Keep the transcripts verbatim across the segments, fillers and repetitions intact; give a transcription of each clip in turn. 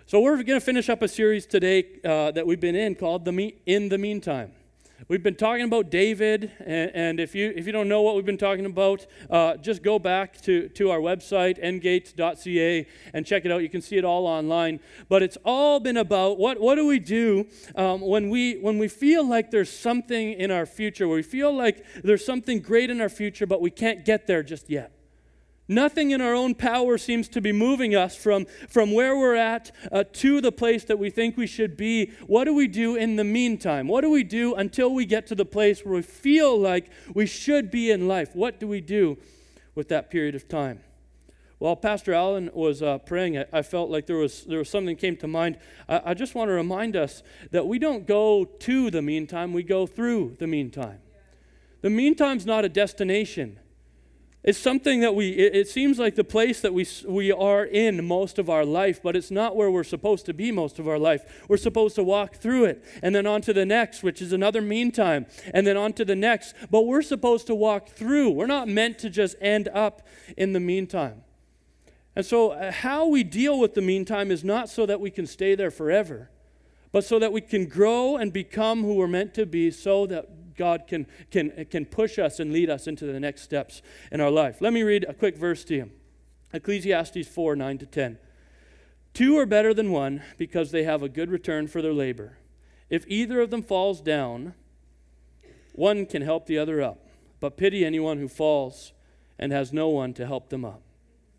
So we're going to finish up a series today uh, that we've been in called the Me- In the Meantime. We've been talking about David, and, and if you if you don't know what we've been talking about, uh, just go back to, to our website, n gates dot c a, and check it out. You can see it all online. But it's all been about what, what do we do um, when we when we feel like there's something in our future, where we feel like there's something great in our future, but we can't get there just yet. Nothing in our own power seems to be moving us from, from where we're at uh, to the place that we think we should be. What do we do in the meantime? What do we do until we get to the place where we feel like we should be in life? What do we do with that period of time? While Pastor Allen was uh, praying, I, I felt like there was there was something came to mind. I, I just want to remind us that we don't go to the meantime, we go through the meantime. The meantime's not a destination. It's something that we, it, it seems like the place that we we are in most of our life, but it's not where we're supposed to be most of our life. We're supposed to walk through it, and then on to the next, which is another meantime, and then on to the next. But we're supposed to walk through. We're not meant to just end up in the meantime. And so uh, how we deal with the meantime is not so that we can stay there forever, but so that we can grow and become who we're meant to be, so that God can, can, can push us and lead us into the next steps in our life. Let me read a quick verse to you. Ecclesiastes four, nine to ten. Two are better than one because they have a good return for their labor. If either of them falls down, one can help the other up. But pity anyone who falls and has no one to help them up.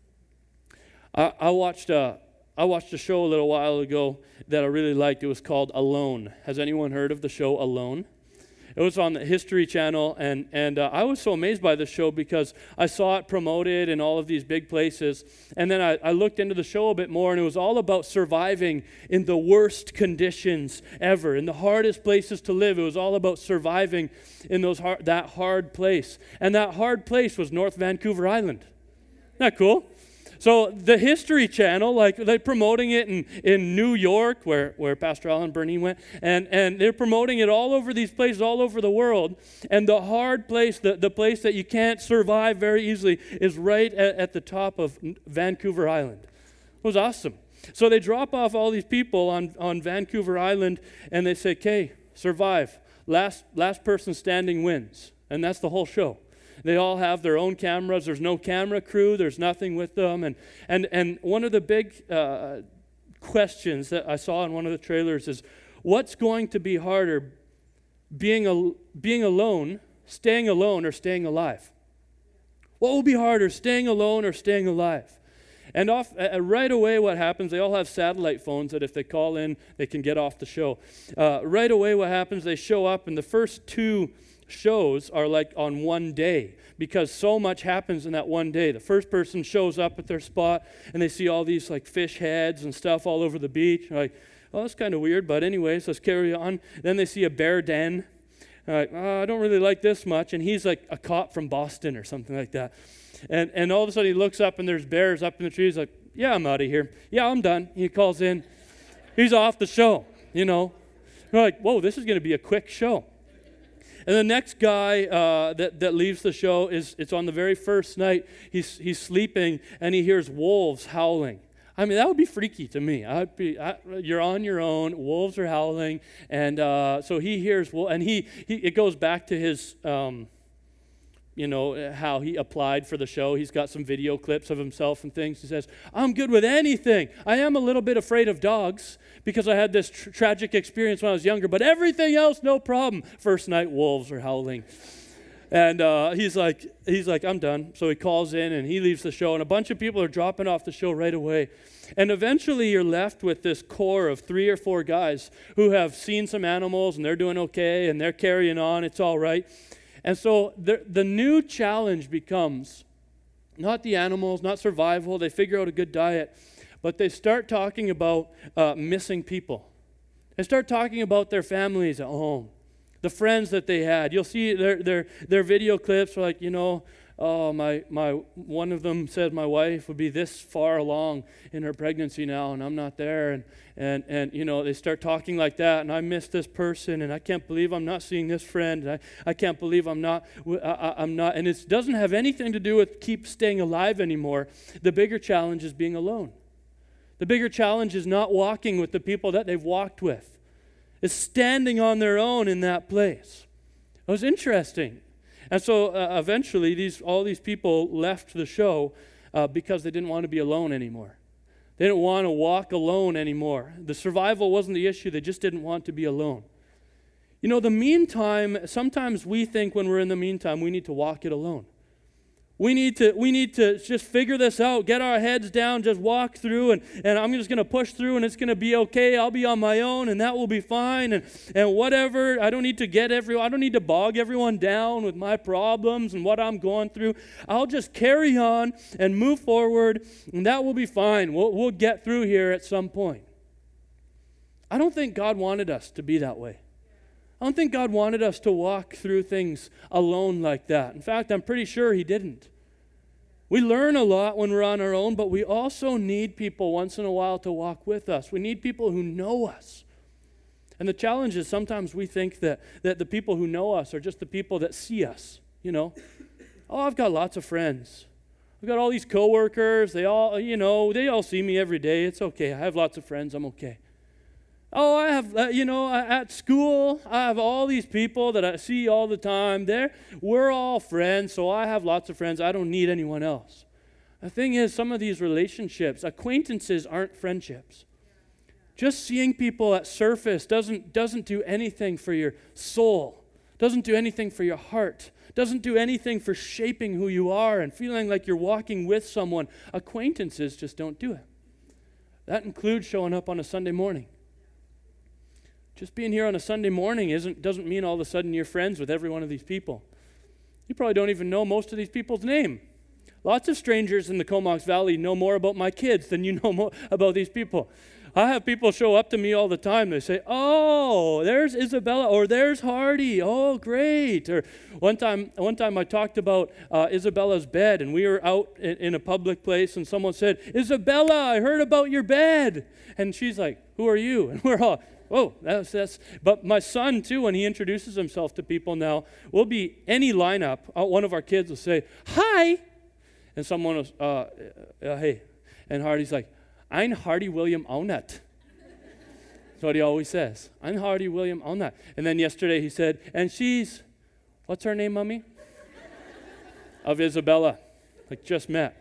I, I watched a, I watched a show a little while ago that I really liked. It was called Alone. Has anyone heard of the show Alone? It was on the History Channel, and, and uh, I was so amazed by the show because I saw it promoted in all of these big places. And then I, I looked into the show a bit more, and it was all about surviving in the worst conditions ever, in the hardest places to live. It was all about surviving in those hard, that hard place. And that hard place was North Vancouver Island. Isn't that cool? So the History Channel, like they're promoting it in, in New York, where, where Pastor Alan Burney went, and, and they're promoting it all over these places, all over the world. And the hard place, the, the place that you can't survive very easily, is right at, at the top of Vancouver Island. It was awesome. So they drop off all these people on, on Vancouver Island, and they say, okay, survive. Last, last person standing wins. And that's the whole show. They all have their own cameras. There's no camera crew. There's nothing with them. And and and one of the big uh, questions that I saw in one of the trailers is, what's going to be harder, being a, being alone, staying alone, or staying alive? What will be harder, staying alone or staying alive? And off uh, right away, what happens? They all have satellite phones that if they call in, they can get off the show. Uh, right away, what happens? They show up, and the first two shows are like on one day, because so much happens in that one day. The first person shows up at their spot, and they see all these like fish heads and stuff all over the beach. They're like, well, that's kind of weird, but anyways, let's carry on. Then they see a bear den. They're like, oh, I don't really like this much. And he's like a cop from Boston or something like that. And and all of a sudden he looks up, and there's bears up in the trees. Like, yeah, I'm out of here. Yeah, I'm done. He calls in. He's off the show, you know. We're like, whoa, this is going to be a quick show. And the next guy uh, that, that leaves the show, is it's on the very first night. He's he's sleeping, and he hears wolves howling. I mean, that would be freaky to me. I'd be, I, you're on your own. Wolves are howling, and uh, so he hears, and he, he it goes back to his, um, you know, how he applied for the show. He's got some video clips of himself and things. He says, I'm good with anything. I am a little bit afraid of dogs because I had this tr- tragic experience when I was younger, but everything else, no problem. First night, wolves are howling. And uh, he's like, he's like, I'm done. So he calls in, and he leaves the show, and a bunch of people are dropping off the show right away. And eventually you're left with this core of three or four guys who have seen some animals, and they're doing okay, and they're carrying on. It's all right. And so the, the new challenge becomes not the animals, not survival. They figure out a good diet, but they start talking about uh, missing people. They start talking about their families at home, the friends that they had. You'll see their their their video clips are like, you know, oh, my my one of them said my wife would be this far along in her pregnancy now, and I'm not there, and and and you know, they start talking like that, and I miss this person, and I can't believe I'm not seeing this friend, and I, I can't believe I'm not I, I'm not, and it doesn't have anything to do with keep staying alive anymore. The bigger challenge is being alone. The bigger challenge is not walking with the people that they've walked with. It's standing on their own in that place. It was interesting. And so uh, eventually these all these people left the show uh, because they didn't want to be alone anymore. They didn't want to walk alone anymore. The survival wasn't the issue. They just didn't want to be alone. You know, the meantime, sometimes we think when we're in the meantime, we need to walk it alone. We need to we need to just figure this out, get our heads down, just walk through, and, and I'm just going to push through, and it's going to be okay. I'll be on my own, and that will be fine, and, and whatever. I don't need to get every, I don't need to bog everyone down with my problems and what I'm going through. I'll just carry on and move forward, and that will be fine. We'll, we'll get through here at some point. I don't think God wanted us to be that way. I don't think God wanted us to walk through things alone like that. In fact, I'm pretty sure He didn't. We learn a lot when we're on our own, but we also need people once in a while to walk with us. We need people who know us. And the challenge is sometimes we think that, that the people who know us are just the people that see us, you know. Oh, I've got lots of friends. I've got all these coworkers. They all, you know, they all see me every day. It's okay. I have lots of friends. I'm okay. Oh, I have, uh, you know, at school, I have all these people that I see all the time. There, we're all friends, so I have lots of friends. I don't need anyone else. The thing is, some of these relationships, acquaintances aren't friendships. Just seeing people at surface doesn't, doesn't do anything for your soul, doesn't do anything for your heart, doesn't do anything for shaping who you are and feeling like you're walking with someone. Acquaintances just don't do it. That includes showing up on a Sunday morning. Just being here on a Sunday morning isn't doesn't mean all of a sudden you're friends with every one of these people. You probably don't even know most of these people's name. Lots of strangers in the Comox Valley know more about my kids than you know more about these people. I have people show up to me all the time. They say, oh, there's Isabella, or there's Hardy. Oh, great. Or one time one time I talked about uh, Isabella's bed, and we were out in, in a public place, and someone said, Isabella, I heard about your bed. And she's like, who are you? And we're all, oh, that's, that's, but my son, too, when he introduces himself to people now, will be any lineup. Uh, one of our kids will say, hi. And someone will, uh, uh, uh, hey. And Hardy's like, I'm Hardy William Ownett. That's what he always says. I'm Hardy William Ownett. And then yesterday he said, and she's, what's her name, Mummy? Of Isabella, like just met.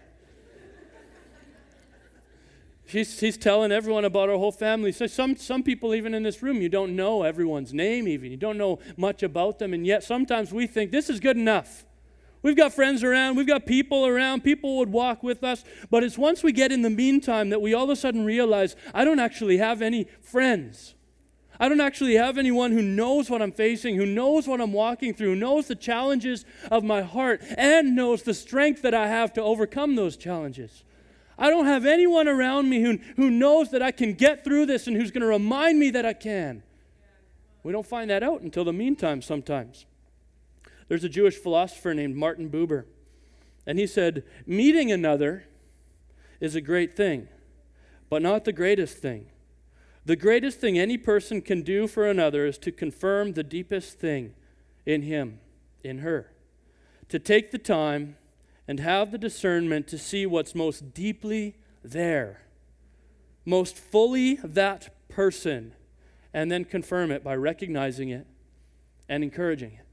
She's, he's telling everyone about our whole family. So some, some people, even in this room, you don't know everyone's name even. You don't know much about them. And yet sometimes we think this is good enough. We've got friends around. We've got people around. People would walk with us. But it's once we get in the meantime that we all of a sudden realize, I don't actually have any friends. I don't actually have anyone who knows what I'm facing, who knows what I'm walking through, who knows the challenges of my heart, and knows the strength that I have to overcome those challenges. I don't have anyone around me who, who knows that I can get through this and who's going to remind me that I can. We don't find that out until the meantime sometimes. There's a Jewish philosopher named Martin Buber, and he said, meeting another is a great thing, but not the greatest thing. The greatest thing any person can do for another is to confirm the deepest thing in him, in her. To take the time and have the discernment to see what's most deeply there, most fully that person, and then confirm it by recognizing it and encouraging it.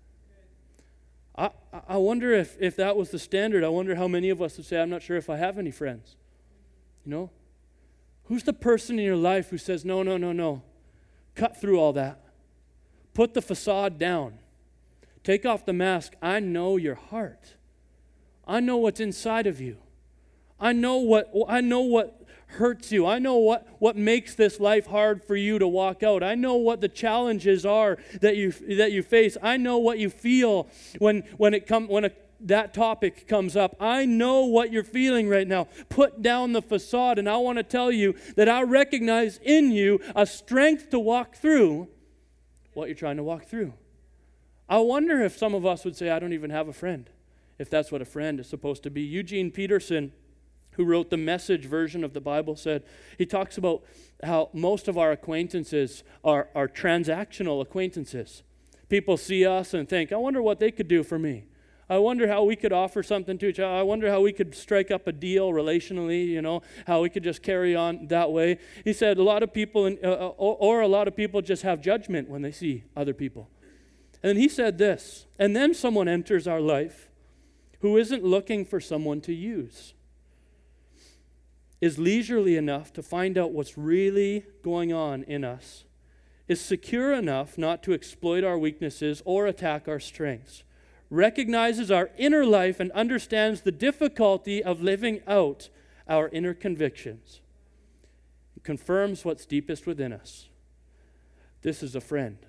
I, I wonder if, if that was the standard. I wonder how many of us would say, I'm not sure if I have any friends. You know? Who's the person in your life who says, no, no, no, no. Cut through all that. Put the facade down. Take off the mask. I know your heart. I know what's inside of you. I know what I know what hurts you. I know what, what makes this life hard for you to walk out. I know what the challenges are that you that you face. I know what you feel when when it come when a, that topic comes up. I know what you're feeling right now. Put down the facade, and I want to tell you that I recognize in you a strength to walk through what you're trying to walk through. I wonder if some of us would say, I don't even have a friend, if that's what a friend is supposed to be. Eugene Peterson, who wrote the Message version of the Bible, said, he talks about how most of our acquaintances are, are transactional acquaintances. People see us and think, I wonder what they could do for me. I wonder how we could offer something to each other. I wonder how we could strike up a deal relationally, you know, how we could just carry on that way. He said a lot of people, in, uh, or, or a lot of people just have judgment when they see other people. And then he said this, and then someone enters our life who isn't looking for someone to use, is leisurely enough to find out what's really going on in us, is secure enough not to exploit our weaknesses or attack our strengths, recognizes our inner life and understands the difficulty of living out our inner convictions, confirms what's deepest within us. This is a friend.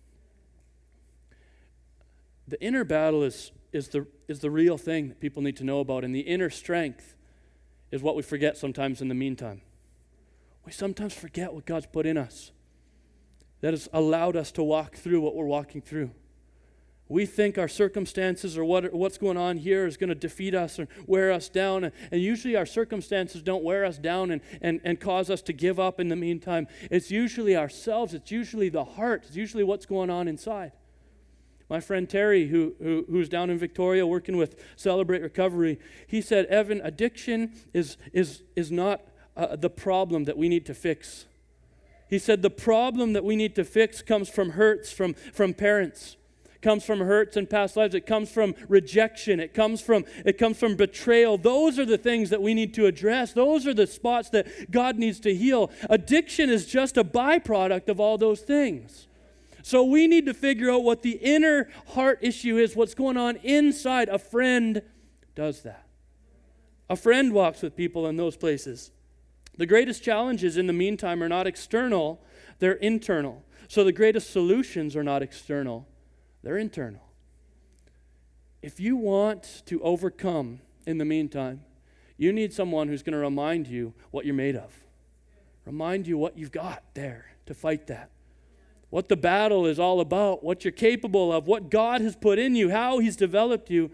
The inner battle is, is, the, is the real thing that people need to know about, and the inner strength is what we forget sometimes in the meantime. We sometimes forget what God's put in us that has allowed us to walk through what we're walking through. We think our circumstances or what, what's going on here is going to defeat us or wear us down. And, and usually our circumstances don't wear us down and, and, and cause us to give up in the meantime. It's usually ourselves. It's usually the heart. It's usually what's going on inside. My friend Terry, who, who who's down in Victoria working with Celebrate Recovery, he said, Evan, addiction is, is, is not uh, the problem that we need to fix. He said the problem that we need to fix comes from hurts from, from parents. Comes from hurts in past lives. It comes from rejection. It comes from it comes from betrayal. Those are the things that we need to address. Those are the spots that God needs to heal. Addiction is just a byproduct of all those things. So we need to figure out what the inner heart issue is, what's going on inside. A friend does that. A friend walks with people in those places. The greatest challenges in the meantime are not external, they're internal. So the greatest solutions are not external, they're internal. If you want to overcome in the meantime, you need someone who's going to remind you what you're made of. Remind you what you've got there to fight that. What the battle is all about, what you're capable of, what God has put in you, how He's developed you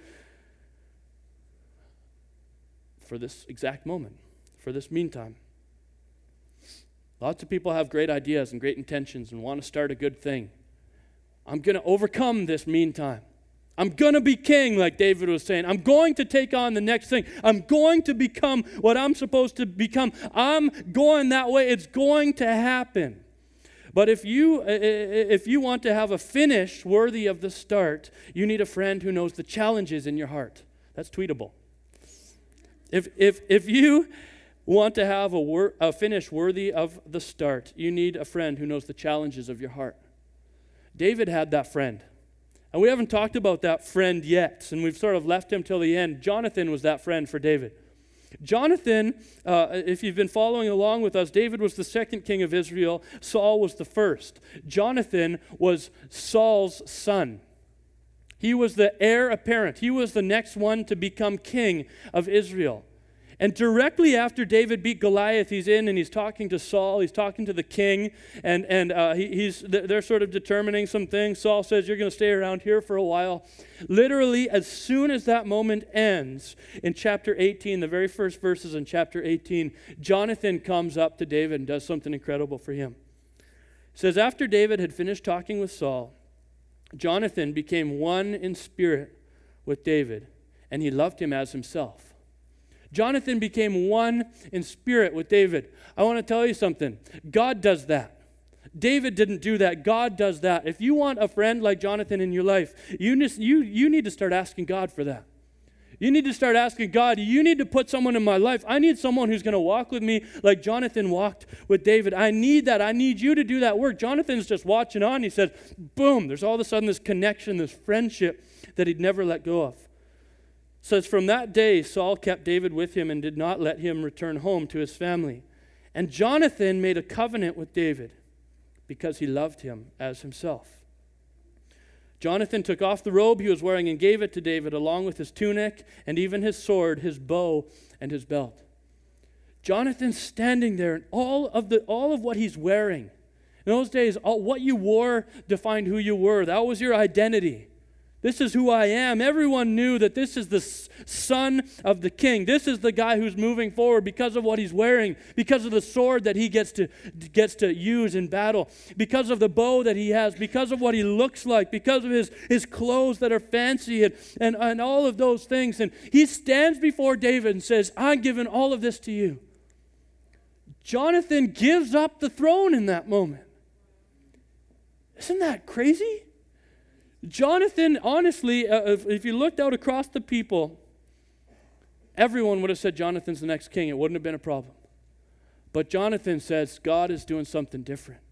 for this exact moment, for this meantime. Lots of people have great ideas and great intentions and want to start a good thing. I'm going to overcome this meantime. I'm going to be king, like David was saying. I'm going to take on the next thing. I'm going to become what I'm supposed to become. I'm going that way. It's going to happen. But if you if you want to have a finish worthy of the start, you need a friend who knows the challenges in your heart. That's tweetable. If if if you want to have a, wor- a finish worthy of the start, you need a friend who knows the challenges of your heart. David had that friend. And we haven't talked about that friend yet, and we've sort of left him till the end. Jonathan was that friend for David. Jonathan, uh, if you've been following along with us, David was the second king of Israel. Saul was the first. Jonathan was Saul's son. He was the heir apparent. He was the next one to become king of Israel. And directly after David beat Goliath, he's in and he's talking to Saul. He's talking to the king, and and uh, he, he's they're sort of determining some things. Saul says, "You're going to stay around here for a while." Literally, as soon as that moment ends, in chapter eighteen, the very first verses in chapter eighteen, Jonathan comes up to David and does something incredible for him. It says, after David had finished talking with Saul, Jonathan became one in spirit with David, and he loved him as himself. Jonathan became one in spirit with David. I want to tell you something. God does that. David didn't do that. God does that. If you want a friend like Jonathan in your life, you, just, you, you need to start asking God for that. You need to start asking God, you need to put someone in my life. I need someone who's going to walk with me like Jonathan walked with David. I need that. I need you to do that work. Jonathan's just watching on. He says, boom, there's all of a sudden this connection, this friendship that he'd never let go of. It says, from that day, Saul kept David with him and did not let him return home to his family. And Jonathan made a covenant with David because he loved him as himself. Jonathan took off the robe he was wearing and gave it to David, along with his tunic and even his sword, his bow, and his belt. Jonathan's standing there, and all of the all of what he's wearing. In those days, all, what you wore defined who you were. That was your identity. This is who I am. Everyone knew that this is the son of the king. This is the guy who's moving forward because of what he's wearing, because of the sword that he gets to, gets to use in battle, because of the bow that he has, because of what he looks like, because of his, his clothes that are fancy and, and, and all of those things. And he stands before David and says, I'm giving all of this to you. Jonathan gives up the throne in that moment. Isn't that crazy? Jonathan, honestly, uh, if, if you looked out across the people, everyone would have said Jonathan's the next king. It wouldn't have been a problem. But Jonathan says, God is doing something different.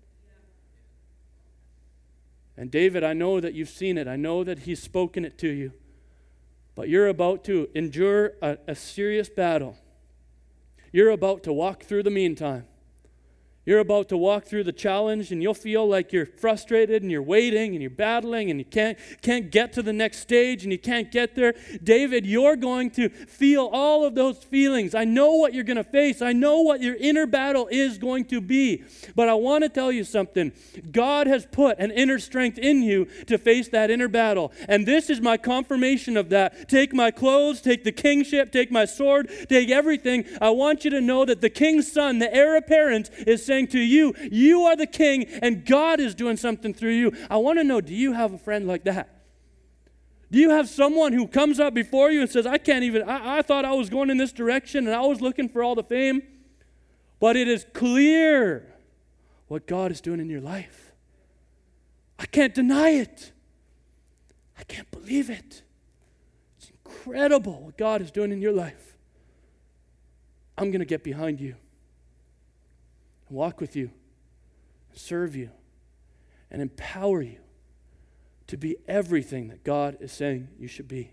And David, I know that you've seen it. I know that he's spoken it to you. But you're about to endure a, a serious battle. You're about to walk through the meantime. You're about to walk through the challenge, and you'll feel like you're frustrated and you're waiting and you're battling and you can't, can't get to the next stage and you can't get there. David, you're going to feel all of those feelings. I know what you're going to face. I know what your inner battle is going to be. But I want to tell you something. God has put an inner strength in you to face that inner battle. And this is my confirmation of that. Take my clothes, take the kingship, take my sword, take everything. I want you to know that the king's son, the heir apparent, is saying to you, you are the king and God is doing something through you. I want to know, do you have a friend like that? Do you have someone who comes up before you and says, I can't even, I, I thought I was going in this direction and I was looking for all the fame, but it is clear what God is doing in your life. I can't deny it. I can't believe it. It's incredible what God is doing in your life. I'm going to get behind you. Walk with you, serve you, and empower you to be everything that God is saying you should be.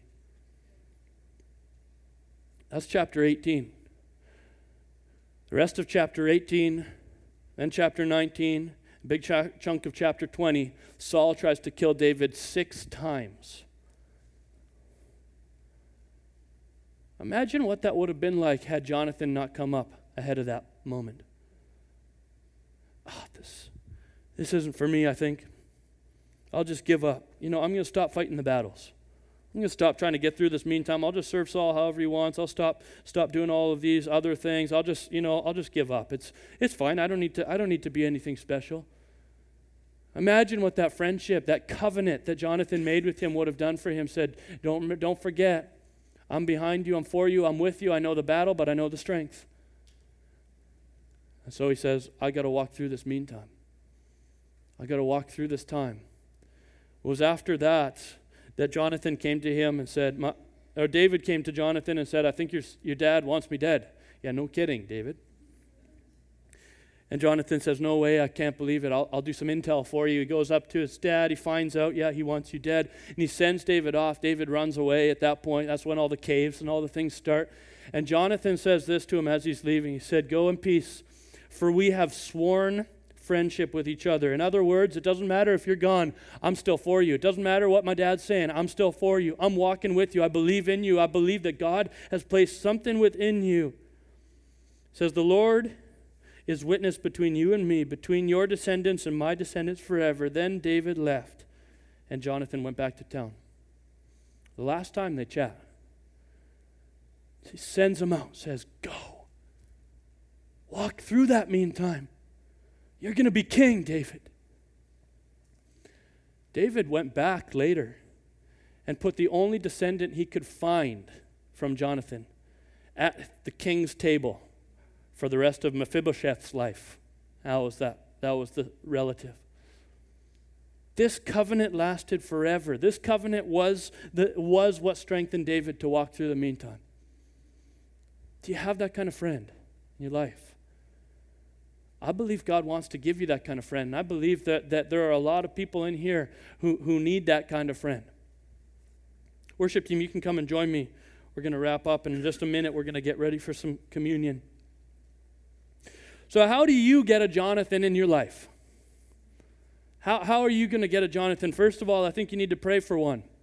That's chapter eighteen. The rest of chapter eighteen, then chapter nineteen, a big ch- chunk of chapter twenty, Saul tries to kill David six times. Imagine what that would have been like had Jonathan not come up ahead of that moment. Oh, this, this isn't for me, I think. I'll just give up. You know, I'm going to stop fighting the battles. I'm going to stop trying to get through this meantime. I'll just serve Saul however he wants. I'll stop stop doing all of these other things. I'll just, you know, I'll just give up. It's it's fine. I don't need to I don't need to be anything special. Imagine what that friendship, that covenant that Jonathan made with him would have done for him. Said, don't don't forget, I'm behind you, I'm for you, I'm with you. I know the battle, but I know the strength. And so he says, I got to walk through this meantime. I got to walk through this time. It was after that that Jonathan came to him and said, My, or David came to Jonathan and said, I think your, your dad wants me dead. Yeah, no kidding, David. And Jonathan says, no way, I can't believe it. I'll, I'll do some intel for you. He goes up to his dad. He finds out, yeah, he wants you dead. And he sends David off. David runs away at that point. That's when all the caves and all the things start. And Jonathan says this to him as he's leaving. He said, go in peace. For we have sworn friendship with each other. In other words, it doesn't matter if you're gone, I'm still for you. It doesn't matter what my dad's saying, I'm still for you. I'm walking with you. I believe in you. I believe that God has placed something within you. It says, the Lord is witness between you and me, between your descendants and my descendants forever. Then David left, and Jonathan went back to town. The last time they chat, he sends him out, says, go. Walk through that meantime. You're going to be king, David. David went back later and put the only descendant he could find from Jonathan at the king's table for the rest of Mephibosheth's life. How was that? That was the relative. This covenant lasted forever. This covenant was, the, was what strengthened David to walk through the meantime. Do you have that kind of friend in your life? I believe God wants to give you that kind of friend. And I believe that, that there are a lot of people in here who, who need that kind of friend. Worship team, you can come and join me. We're going to wrap up, and in just a minute we're going to get ready for some communion. So how do you get a Jonathan in your life? How, how are you going to get a Jonathan? First of all, I think you need to pray for one.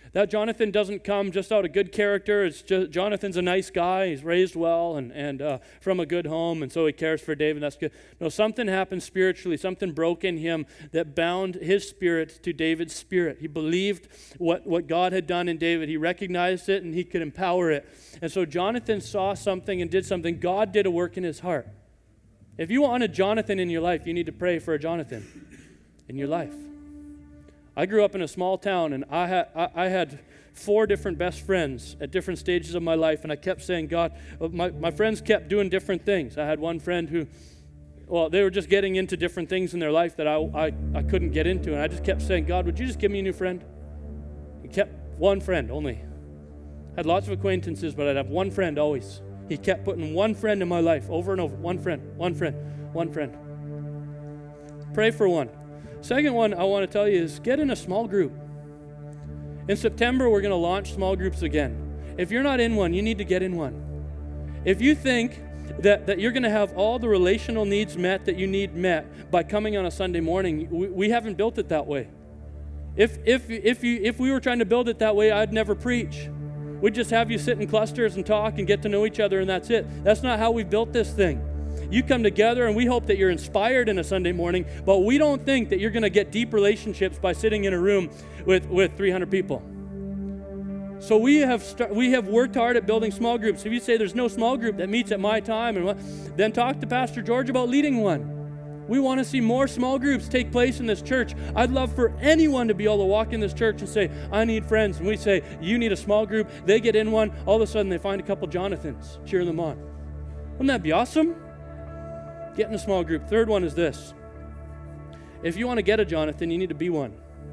That Jonathan doesn't come just out of good character. It's just Jonathan's a nice guy. He's raised well and, and uh, from a good home, and so he cares for David. That's good. No, something happened spiritually. Something broke in him that bound his spirit to David's spirit. He believed what, what God had done in David. He recognized it, and he could empower it. And so Jonathan saw something and did something. God did a work in his heart. If you want a Jonathan in your life, you need to pray for a Jonathan in your life. I grew up in a small town, and I had I, I had four different best friends at different stages of my life, and I kept saying, God, my, my friends kept doing different things. I had one friend who, well, they were just getting into different things in their life that I, I, I couldn't get into, and I just kept saying, God, would you just give me a new friend? He kept one friend only. Had lots of acquaintances, but I'd have one friend always. He kept putting one friend in my life over and over. One friend, one friend, one friend. Pray for one. Second one I want to tell you is get in a small group. In September, we're going to launch small groups again. If you're not in one, you need to get in one. If you think that, that you're going to have all the relational needs met that you need met by coming on a Sunday morning, we, we haven't built it that way. If, if, if, you, if we were trying to build it that way, I'd never preach. We'd just have you sit in clusters and talk and get to know each other, and that's it. That's not how we built this thing. You come together, and we hope that you're inspired in a Sunday morning, but we don't think that you're going to get deep relationships by sitting in a room with, with three hundred people. So we have start, we have worked hard at building small groups. If you say there's no small group that meets at my time, and what, then talk to Pastor George about leading one. We want to see more small groups take place in this church. I'd love for anyone to be able to walk in this church and say, I need friends. And we say, you need a small group. They get in one. All of a sudden, they find a couple Jonathans, cheer them on. Wouldn't that be awesome? Get in a small group. Third one is this. If you want to get a Jonathan, you need to be one.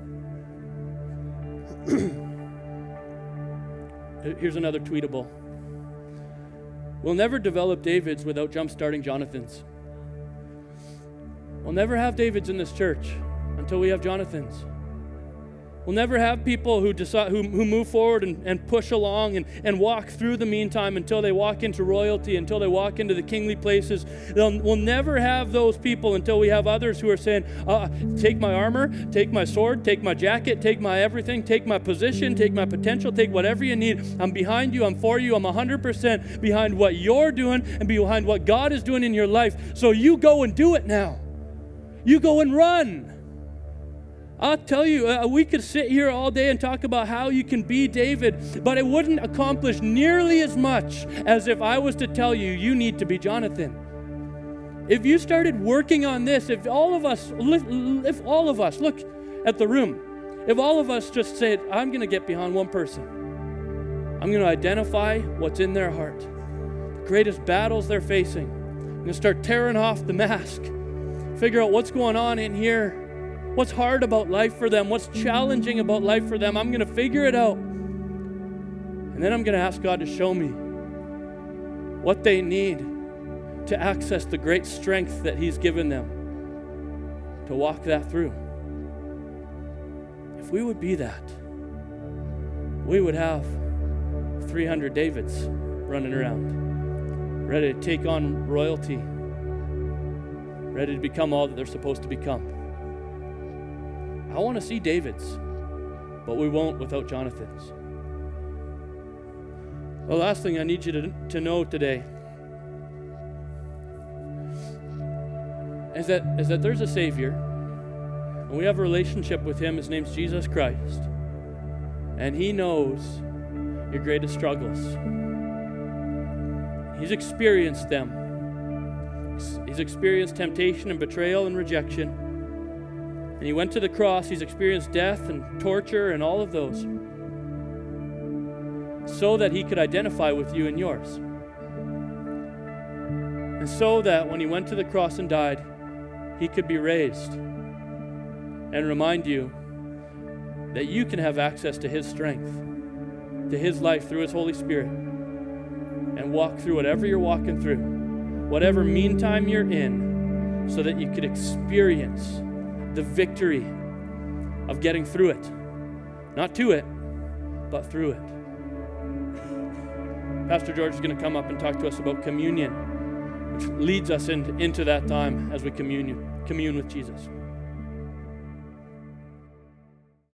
Here's another tweetable. We'll never develop Davids without jump-starting Jonathans. We'll never have Davids in this church until we have Jonathans. We'll never have people who decide who, who move forward and, and push along and, and walk through the meantime until they walk into royalty, until they walk into the kingly places. They'll, we'll never have those people until we have others who are saying, uh, take my armor, take my sword, take my jacket, take my everything, take my position, take my potential, take whatever you need. I'm behind you, I'm for you, I'm one hundred percent behind what you're doing and behind what God is doing in your life. So you go and do it now. You go and run. I'll tell you, uh, we could sit here all day and talk about how you can be David, but it wouldn't accomplish nearly as much as if I was to tell you, you need to be Jonathan. If you started working on this, if all of us, if all of us, look at the room, if all of us just said, I'm going to get behind one person, I'm going to identify what's in their heart, the greatest battles they're facing. I'm going to start tearing off the mask, figure out what's going on in here. What's hard about life for them? What's challenging about life for them? I'm going to figure it out. And then I'm going to ask God to show me what they need to access the great strength that He's given them to walk that through. If we would be that, we would have three hundred Davids running around, ready to take on royalty, ready to become all that they're supposed to become. I want to see Davids, but we won't without Jonathans. The last thing I need you to, to know today is that, is that there's a Savior, and we have a relationship with Him. His name's Jesus Christ, and He knows your greatest struggles. He's experienced them. He's experienced temptation and betrayal and rejection. And He went to the cross. He's experienced death and torture and all of those so that He could identify with you and yours. And so that when He went to the cross and died, He could be raised and remind you that you can have access to His strength, to His life through His Holy Spirit, and walk through whatever you're walking through, whatever meantime you're in, so that you could experience the victory of getting through it. Not to it, but through it. Pastor George is going to come up and talk to us about communion, which leads us in, into that time as we commune, commune with Jesus.